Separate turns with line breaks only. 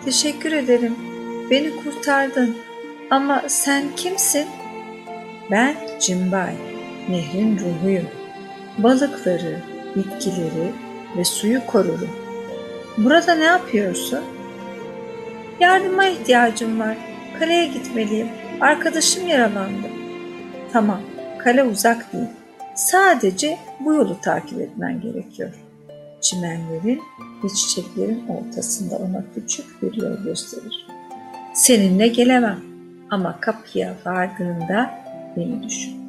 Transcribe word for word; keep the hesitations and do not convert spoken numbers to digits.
Teşekkür ederim. Beni kurtardın. Ama sen kimsin? Ben Cimbay, nehrin ruhuyum. Balıkları, bitkileri ve suyu korurum. Burada ne yapıyorsun? Yardıma ihtiyacım var. Kaleye gitmeliyim. Arkadaşım yaralandı. Tamam, kale uzak değil. Sadece bu yolu takip etmen gerekiyor. Çimenlerin ve çiçeklerin ortasında ona küçük bir yol gösterir. Seninle gelemem ama kapıya vardığında beni düşün.